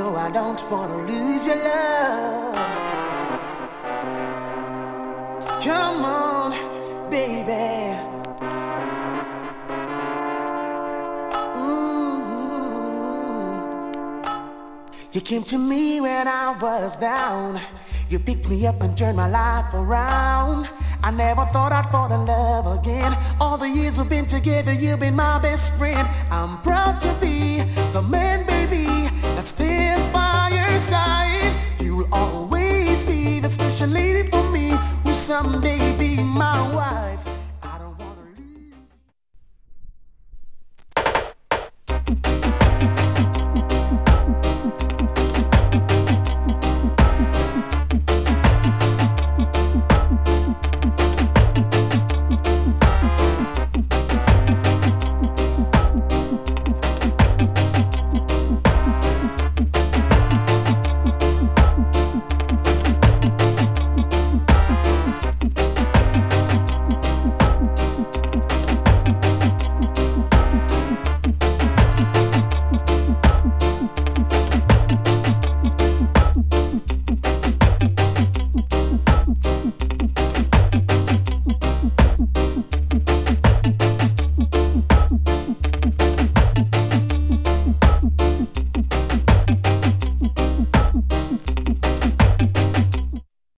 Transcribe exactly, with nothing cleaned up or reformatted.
know I don't wanna lose your love. Come on, baby. You came to me when I was down. You picked me up and turned my life around. I never thought I'd fall in love again. All the years we've been together, you've been my best friend. I'm proud to be the man, baby, that stands by your side. You'll always be the special lady for me, who'll someday be my wife.